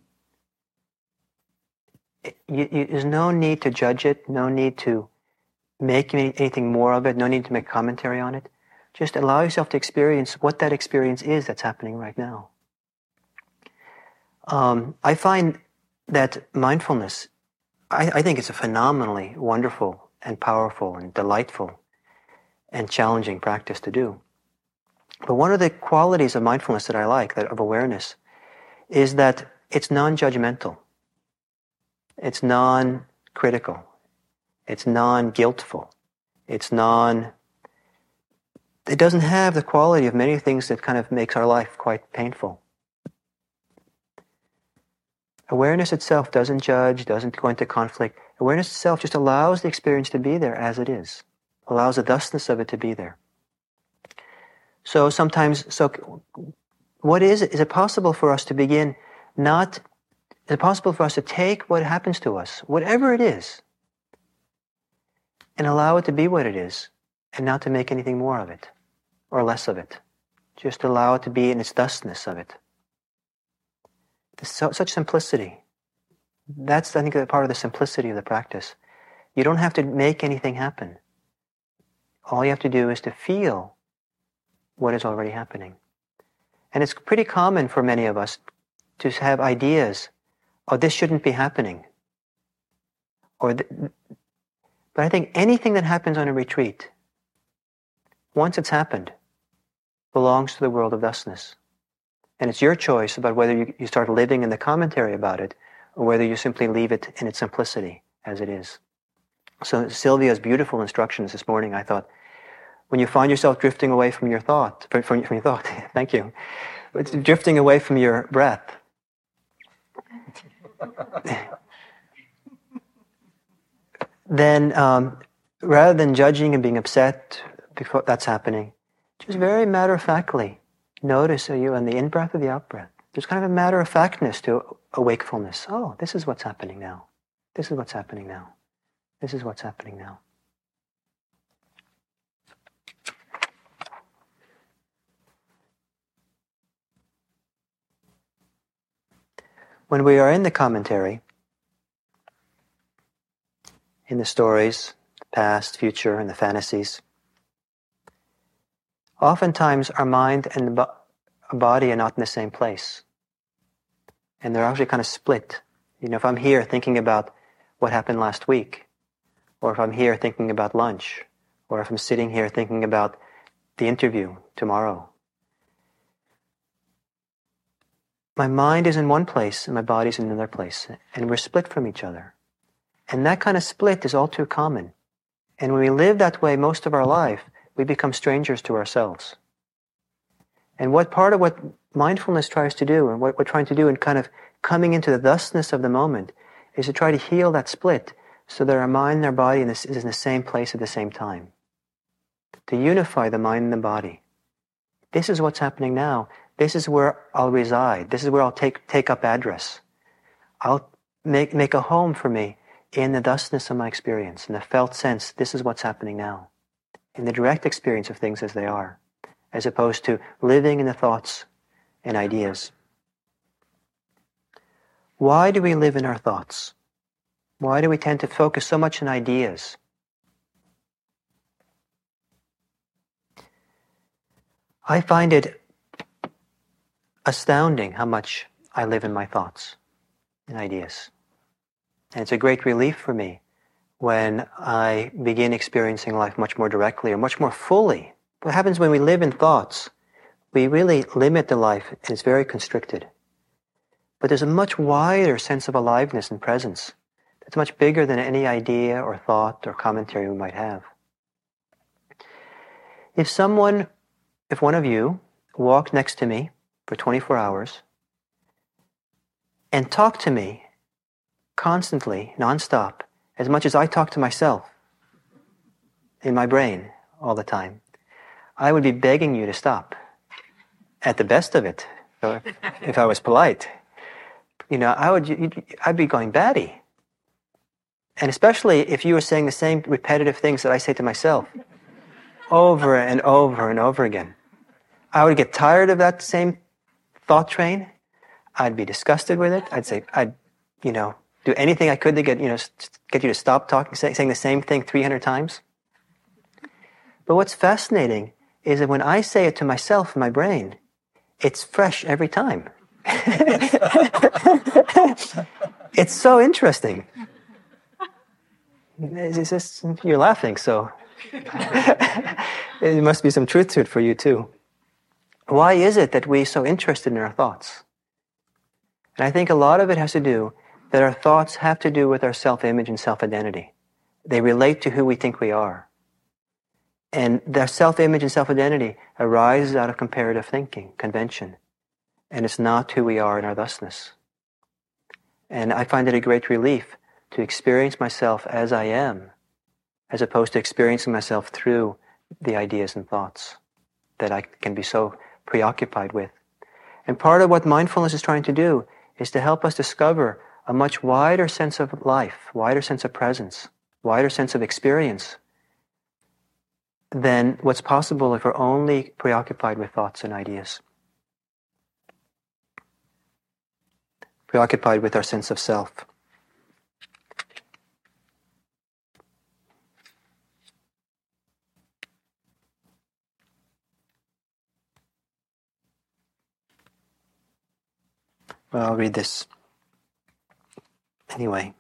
there's no need to judge it, no need to make anything more of it, no need to make commentary on it. Just allow yourself to experience what that experience is that's happening right now. I find that mindfulness, I think it's a phenomenally wonderful and powerful and delightful and challenging practice to do. But one of the qualities of mindfulness that I like, that of awareness, is that it's non-judgmental. It's non-critical. It's non-guiltful. It's it doesn't have the quality of many things that kind of makes our life quite painful. Awareness itself doesn't judge, doesn't go into conflict. Awareness itself just allows the experience to be there as it is, allows the thusness of it to be there. So what is it? Is it possible for us to begin is it possible for us to take what happens to us, whatever it is, and allow it to be what it is, and not to make anything more of it, or less of it. Just allow it to be in its thusness of it. Such simplicity. That's, I think, part of the simplicity of the practice. You don't have to make anything happen. All you have to do is to feel what is already happening. And it's pretty common for many of us to have ideas, oh, this shouldn't be happening. But I think anything that happens on a retreat, once it's happened, belongs to the world of thusness. And it's your choice about whether you start living in the commentary about it, or whether you simply leave it in its simplicity as it is. So Sylvia's beautiful instructions this morning, I thought, when you find yourself drifting away from your thought, thank you, it's drifting away from your breath, then rather than judging and being upset before that's happening, just very matter-of-factly notice, are you in the in-breath or the out-breath? There's kind of a matter-of-factness to a wakefulness. Oh, this is what's happening now. This is what's happening now. This is what's happening now. When we are in the commentary, in the stories, the past, future, and the fantasies, oftentimes our mind and the body are not in the same place. And they're actually kind of split. You know, if I'm here thinking about what happened last week, or if I'm here thinking about lunch, or if I'm sitting here thinking about the interview tomorrow, my mind is in one place and my body's in another place, and we're split from each other. And that kind of split is all too common. And when we live that way most of our life, we become strangers to ourselves. And part of what mindfulness tries to do, and what we're trying to do in kind of coming into the thusness of the moment, is to try to heal that split so that our mind and our body is in the same place at the same time. To unify the mind and the body. This is what's happening now. This is where I'll reside. This is where I'll take up address. I'll make a home for me in the thusness of my experience, in the felt sense, this is what's happening now. In the direct experience of things as they are, as opposed to living in the thoughts and ideas. Why do we live in our thoughts? Why do we tend to focus so much on ideas? I find it astounding how much I live in my thoughts and ideas. And it's a great relief for me when I begin experiencing life much more directly or much more fully. What happens when we live in thoughts? We really limit the life and it's very constricted. But there's a much wider sense of aliveness and presence that's much bigger than any idea or thought or commentary we might have. If one of you walked next to me for 24 hours and talked to me constantly, nonstop, as much as I talk to myself in my brain all the time, I would be begging you to stop. At the best of it, if I was polite. You know, I'd be going batty. And especially if you were saying the same repetitive things that I say to myself over and over and over again. I would get tired of that same thought train. I'd be disgusted with it. I'd do anything I could to get you to stop talking, saying the same thing 300 times. But what's fascinating is that when I say it to myself in my brain, it's fresh every time. It's so interesting. You're laughing, so there must be some truth to it for you too. Why is it that we're so interested in our thoughts? And I think a lot of it has to do that our thoughts have to do with our self-image and self-identity. They relate to who we think we are. And their self-image and self-identity arises out of comparative thinking, convention. And it's not who we are in our thusness. And I find it a great relief to experience myself as I am, as opposed to experiencing myself through the ideas and thoughts that I can be so preoccupied with. And part of what mindfulness is trying to do is to help us discover a much wider sense of life, wider sense of presence, wider sense of experience than what's possible if we're only preoccupied with thoughts and ideas. Preoccupied with our sense of self. Well, I'll read this. Anyway.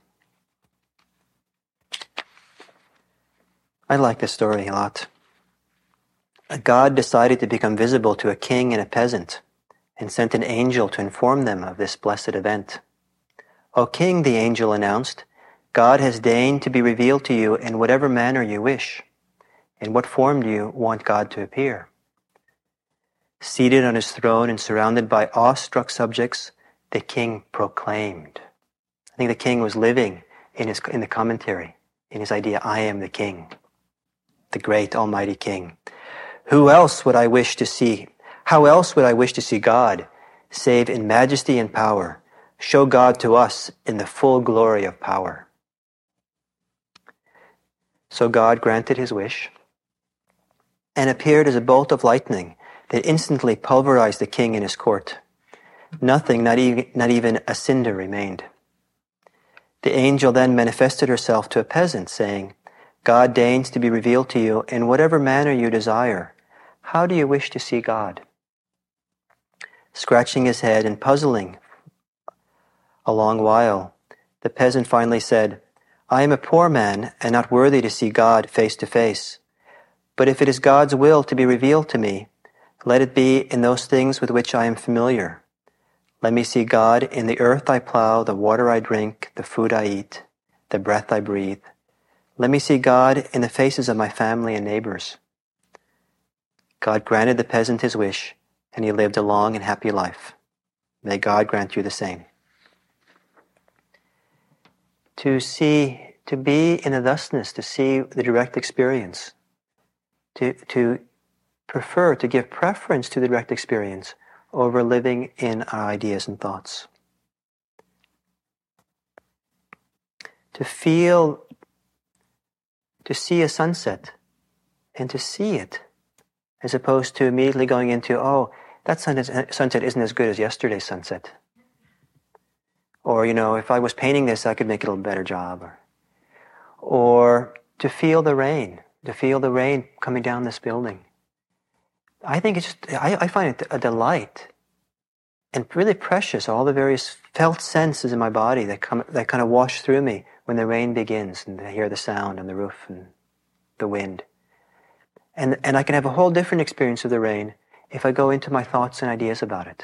I like this story a lot. God decided to become visible to a king and a peasant, and sent an angel to inform them of this blessed event. "O king," the angel announced, "God has deigned to be revealed to you in whatever manner you wish. In what form do you want God to appear?" Seated on his throne and surrounded by awestruck subjects, the king proclaimed. I think the king was living in the commentary, in his idea, I am the king, the great almighty king. How else would I wish to see God, save in majesty and power? Show God to us in the full glory of power. So God granted his wish and appeared as a bolt of lightning that instantly pulverized the king and his court. Nothing, not even a cinder remained. The angel then manifested herself to a peasant, saying, "God deigns to be revealed to you in whatever manner you desire. How do you wish to see God?" Scratching his head and puzzling a long while, the peasant finally said, "I am a poor man and not worthy to see God face to face. But if it is God's will to be revealed to me, let it be in those things with which I am familiar. Let me see God in the earth I plow, the water I drink, the food I eat, the breath I breathe. Let me see God in the faces of my family and neighbors." God granted the peasant his wish, and he lived a long and happy life. May God grant you the same. To be in the thusness, to see the direct experience, to prefer, to give preference to the direct experience over living in our ideas and thoughts. To see a sunset and to see it, as opposed to immediately going into, oh, that sunset isn't as good as yesterday's sunset. Or, if I was painting this, I could make it a little better job. Or to feel the rain coming down this building. I think I find it a delight and really precious, all the various felt senses in my body that kind of wash through me when the rain begins, and I hear the sound on the roof and the wind. And I can have a whole different experience of the rain if I go into my thoughts and ideas about it.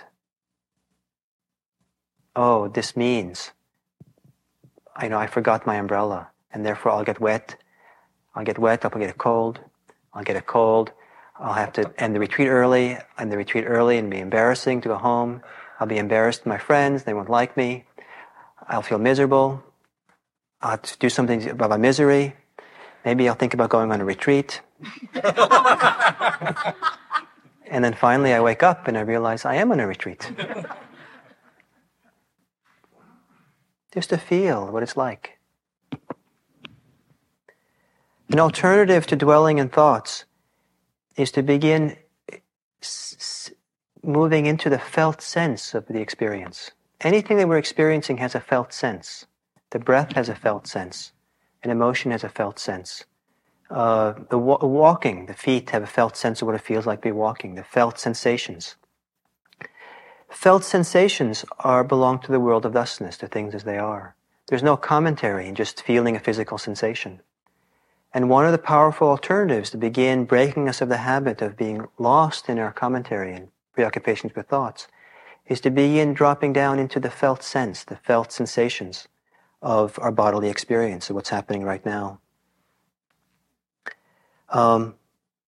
Oh, this means, I forgot my umbrella, and therefore I'll get wet. I'll get a cold. I'll have to end the retreat early, and be embarrassing to go home. I'll be embarrassed to my friends, they won't like me. I'll feel miserable. I'll have to do something about my misery. Maybe I'll think about going on a retreat. And then finally I wake up and I realize I am on a retreat. Just to feel what it's like. An alternative to dwelling in thoughts is to begin moving into the felt sense of the experience. Anything that we're experiencing has a felt sense. The breath has a felt sense. An emotion has a felt sense. Walking, the feet have a felt sense of what it feels like to be walking. The felt sensations. Felt sensations belong to the world of thusness, to things as they are. There's no commentary in just feeling a physical sensation. And one of the powerful alternatives to begin breaking us of the habit of being lost in our commentary and preoccupations with thoughts is to begin dropping down into the felt sense, the felt sensations of our bodily experience, of what's happening right now.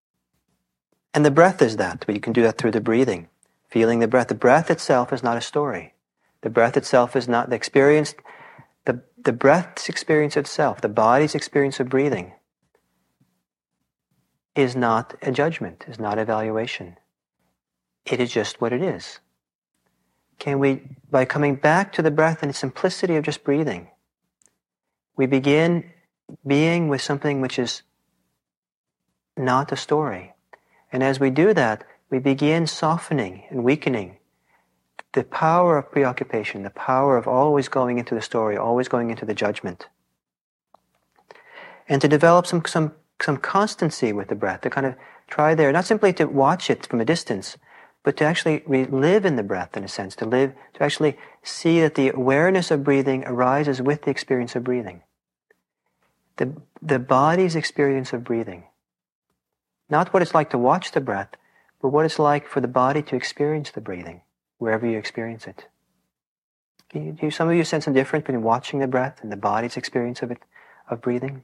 And the breath is that, but you can do that through the breathing, feeling the breath. The breath itself is not a story. The breath itself is not the experience, the breath's experience itself, the body's experience of breathing is not a judgment, is not evaluation. It is just what it is. Can we, by coming back to the breath and the simplicity of just breathing, we begin being with something which is not a story. And as we do that, we begin softening and weakening the power of preoccupation, the power of always going into the story, always going into the judgment. And to develop some constancy with the breath, to kind of try there, not simply to watch it from a distance, but to actually live in the breath in a sense, to actually see that the awareness of breathing arises with the experience of breathing. The body's experience of breathing. Not what it's like to watch the breath, but what it's like for the body to experience the breathing, wherever you experience it. Do some of you sense a difference between watching the breath and the body's experience of it, of breathing?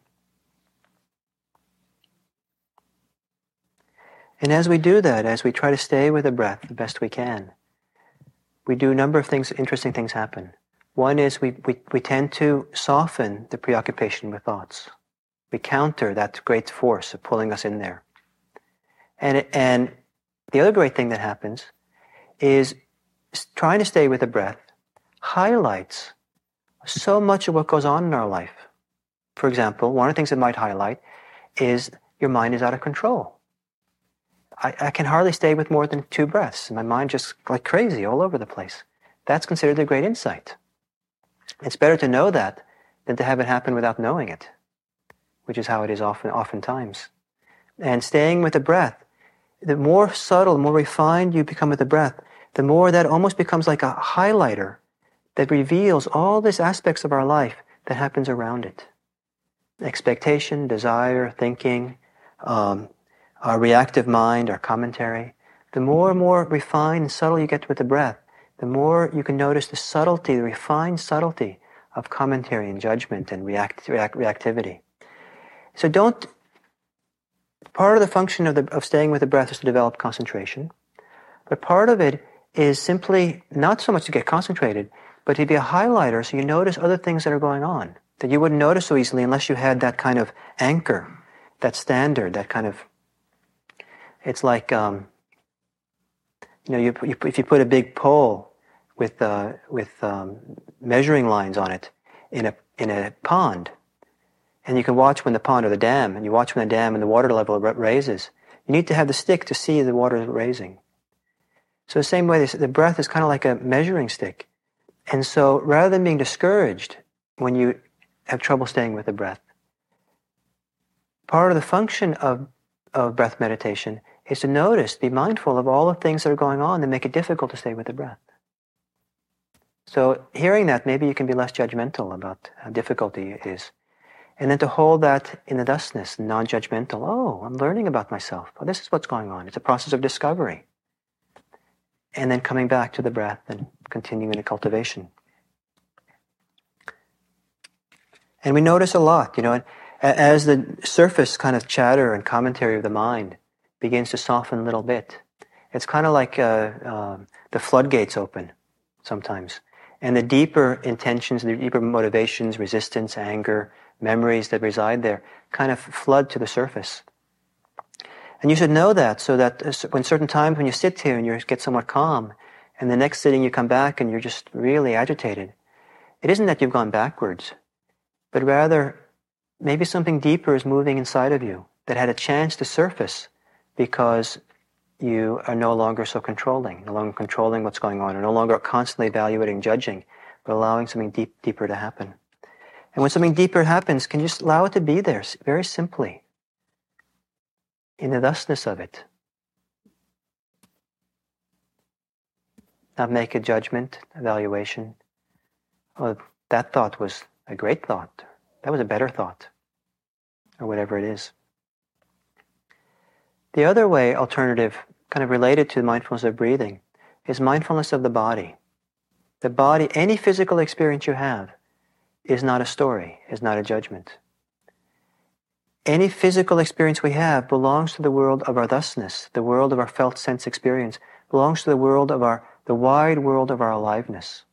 And as we do that, as we try to stay with the breath the best we can, we do a number of things, interesting things happen. One is we tend to soften the preoccupation with thoughts. We counter that great force of pulling us in there. And the other great thing that happens is trying to stay with the breath highlights so much of what goes on in our life. For example, one of the things it might highlight is your mind is out of control. I can hardly stay with more than 2 breaths. My mind just like crazy all over the place. That's considered a great insight. It's better to know that than to have it happen without knowing it, which is how it is oftentimes. And staying with the breath, the more subtle, more refined you become with the breath, the more that almost becomes like a highlighter that reveals all these aspects of our life that happens around it. Expectation, desire, thinking, our reactive mind, our commentary. The more and more refined and subtle you get with the breath, the more you can notice the subtlety, the refined subtlety of commentary and judgment and reactivity. So part of the function of staying with the breath is to develop concentration, but part of it is simply not so much to get concentrated, but to be a highlighter so you notice other things that are going on that you wouldn't notice so easily unless you had that kind of anchor, that standard, that kind of. It's like, if you put a big pole with measuring lines on it in a pond, and you can watch when the pond or the dam, and you watch when the dam and the water level raises, you need to have the stick to see the water raising. So the same way, the breath is kind of like a measuring stick. And so rather than being discouraged when you have trouble staying with the breath, part of the function of breath meditation is to notice, be mindful of all the things that are going on that make it difficult to stay with the breath. So hearing that, maybe you can be less judgmental about how difficult it is. And then to hold that in the thusness, non-judgmental. Oh, I'm learning about myself. Oh, this is what's going on. It's a process of discovery. And then coming back to the breath and continuing the cultivation. And we notice a lot, as the surface kind of chatter and commentary of the mind begins to soften a little bit. It's kind of like the floodgates open sometimes. And the deeper intentions, the deeper motivations, resistance, anger, memories that reside there kind of flood to the surface. And you should know that so that when certain times when you sit here and you get somewhat calm, and the next sitting you come back and you're just really agitated, it isn't that you've gone backwards, but rather maybe something deeper is moving inside of you that had a chance to surface because you are no longer so controlling, no longer controlling what's going on, or no longer constantly evaluating, judging, but allowing something deeper to happen. And when something deeper happens, can you just allow it to be there, very simply, in the thusness of it. Not make a judgment, evaluation. Oh, that thought was a great thought. That was a better thought. Or whatever it is. The other way, alternative, kind of related to mindfulness of breathing, is mindfulness of the body. The body, any physical experience you have, is not a story, is not a judgment. Any physical experience we have belongs to the world of our thusness, the world of our felt sense experience, belongs to the world of the wide world of our aliveness.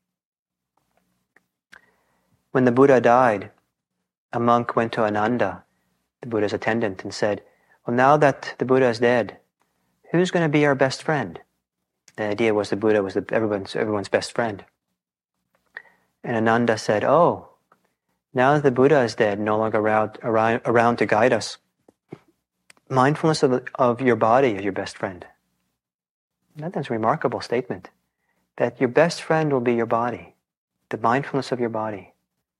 When the Buddha died, a monk went to Ananda, the Buddha's attendant, and said, well, now that the Buddha is dead, who's going to be our best friend? The idea was the Buddha was everyone's best friend. And Ananda said, oh, now that the Buddha is dead, no longer around to guide us, mindfulness of your body is your best friend. That's a remarkable statement, that your best friend will be your body, the mindfulness of your body.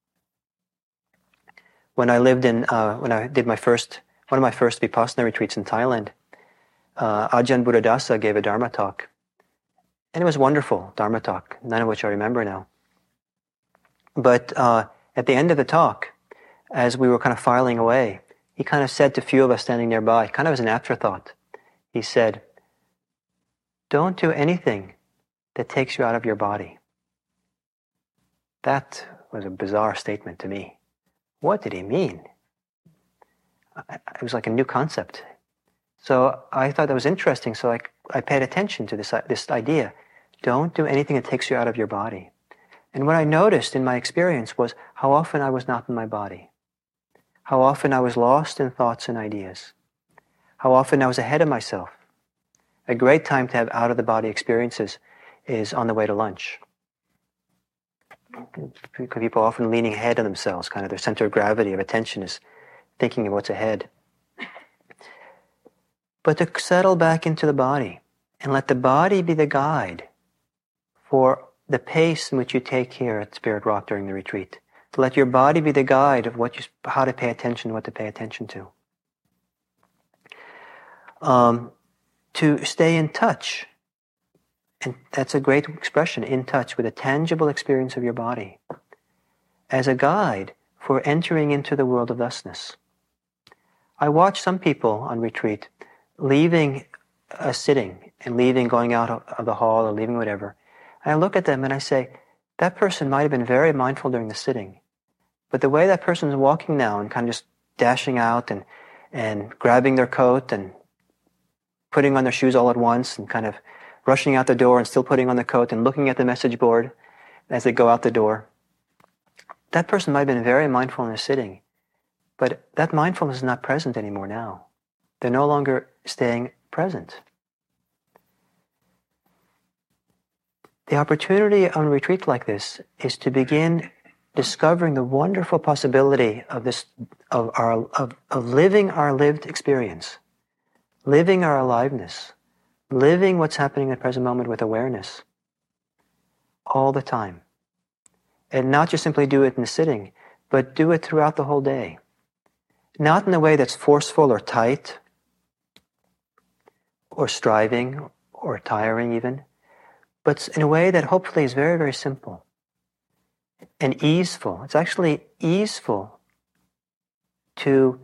When I lived when I did one of my first Vipassana retreats in Thailand, Ajahn Buddhadasa gave a Dharma talk. And it was wonderful, Dharma talk, none of which I remember now. But at the end of the talk, as we were kind of filing away, he kind of said to a few of us standing nearby, kind of as an afterthought, he said, don't do anything that takes you out of your body. That was a bizarre statement to me. What did he mean? It was like a new concept. So I thought that was interesting, so I paid attention to this idea. Don't do anything that takes you out of your body. And what I noticed in my experience was how often I was not in my body. How often I was lost in thoughts and ideas. How often I was ahead of myself. A great time to have out-of-the-body experiences is on the way to lunch. People are often leaning ahead of themselves, kind of their center of gravity of attention is thinking of what's ahead. But to settle back into the body and let the body be the guide for the pace in which you take here at Spirit Rock during the retreat. To let your body be the guide of how to pay attention, what to pay attention to. To stay in touch, and that's a great expression, in touch with a tangible experience of your body, as a guide for entering into the world of thusness. I watch some people on retreat leaving a sitting and going out of the hall or leaving whatever. And I look at them and I say, that person might have been very mindful during the sitting, but the way that person is walking now and kind of just dashing out and grabbing their coat and putting on their shoes all at once and kind of rushing out the door and still putting on the coat and looking at the message board as they go out the door, that person might have been very mindful in the sitting, but that mindfulness is not present anymore now. They're no longer staying present. The opportunity on a retreat like this is to begin discovering the wonderful possibility of living our lived experience, living our aliveness, living what's happening in the present moment with awareness all the time. And not just simply do it in the sitting, but do it throughout the whole day. Not in a way that's forceful or tight, or striving, or tiring even, but in a way that hopefully is very, very simple and easeful. It's actually easeful to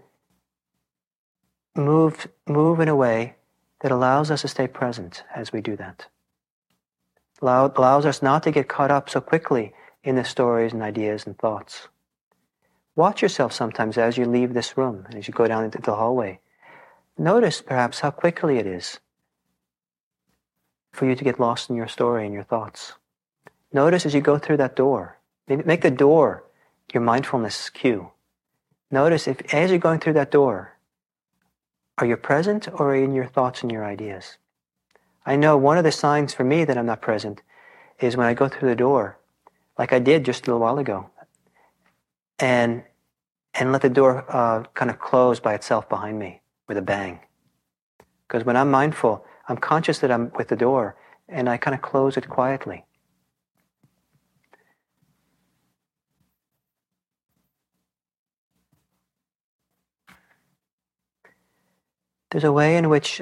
move in a way that allows us to stay present as we do that. Allows us not to get caught up so quickly in the stories and ideas and thoughts. Watch yourself sometimes as you leave this room, as you go down into the hallway. Notice perhaps how quickly it is for you to get lost in your story and your thoughts. Notice as you go through that door. Maybe make the door your mindfulness cue. Notice if as you're going through that door, are you present or are you in your thoughts and your ideas? I know one of the signs for me that I'm not present is when I go through the door, like I did just a little while ago, and let the door kind of close by itself behind me with a bang. Because when I'm mindful, I'm conscious that I'm with the door, and I kind of close it quietly. There's a way in which we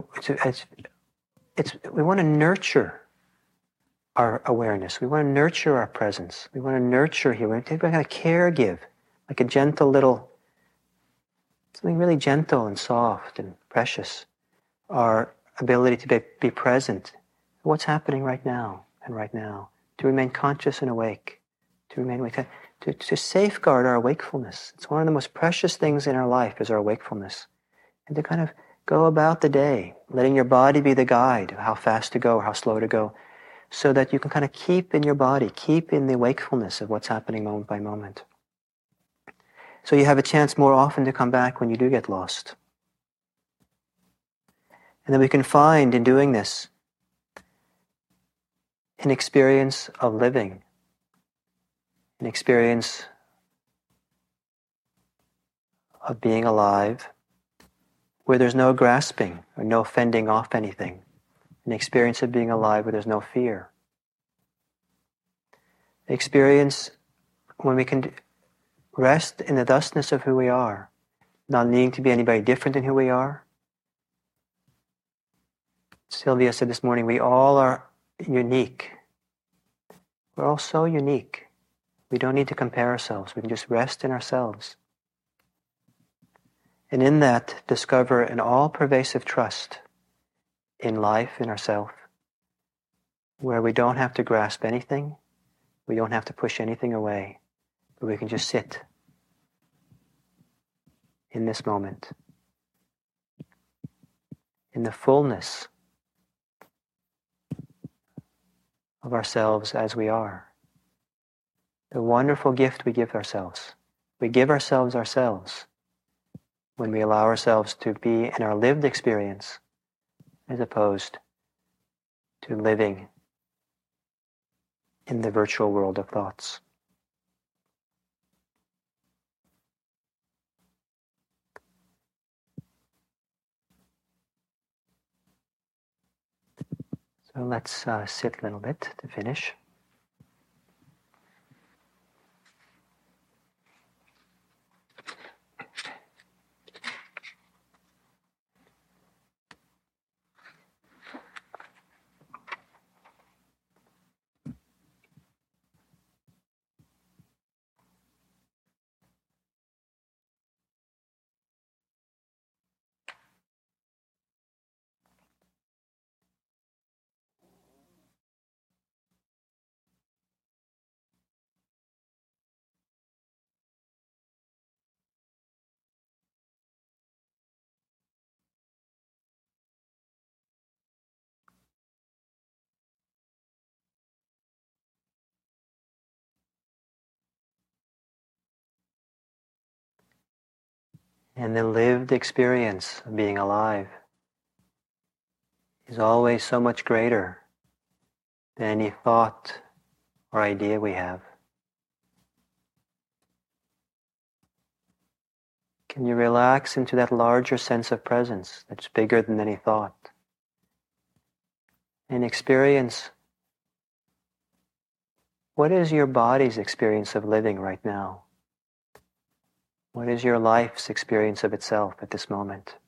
want to nurture our awareness. We want to nurture our presence. We want to nurture here. We want to kind of care give, like a gentle little, something really gentle and soft and precious. Our ability to be present. What's happening right now and right now. To remain conscious and awake to remain awake, to safeguard our wakefulness. It's one of the most precious things in our life is our wakefulness. And to kind of go about the day, letting your body be the guide of how fast to go or how slow to go, so that you can kind of keep in your body, keep in the wakefulness of what's happening moment by moment. So you have a chance more often to come back when you do get lost. And then we can find in doing this an experience of living, an experience of being alive, where there's no grasping or no fending off anything, an experience of being alive where there's no fear. An experience when we can rest in the thusness of who we are, not needing to be anybody different than who we are. Sylvia said this morning, we all are unique. We're all so unique. We don't need to compare ourselves. We can just rest in ourselves. And in that, discover an all-pervasive trust in life, in ourself, where we don't have to grasp anything, we don't have to push anything away, but we can just sit in this moment, in the fullness of ourselves as we are. The wonderful gift we give ourselves. We give ourselves when we allow ourselves to be in our lived experience as opposed to living in the virtual world of thoughts. So let's sit a little bit to finish. And the lived experience of being alive is always so much greater than any thought or idea we have. Can you relax into that larger sense of presence that's bigger than any thought? And experience, what is your body's experience of living right now? What is your life's experience of itself at this moment?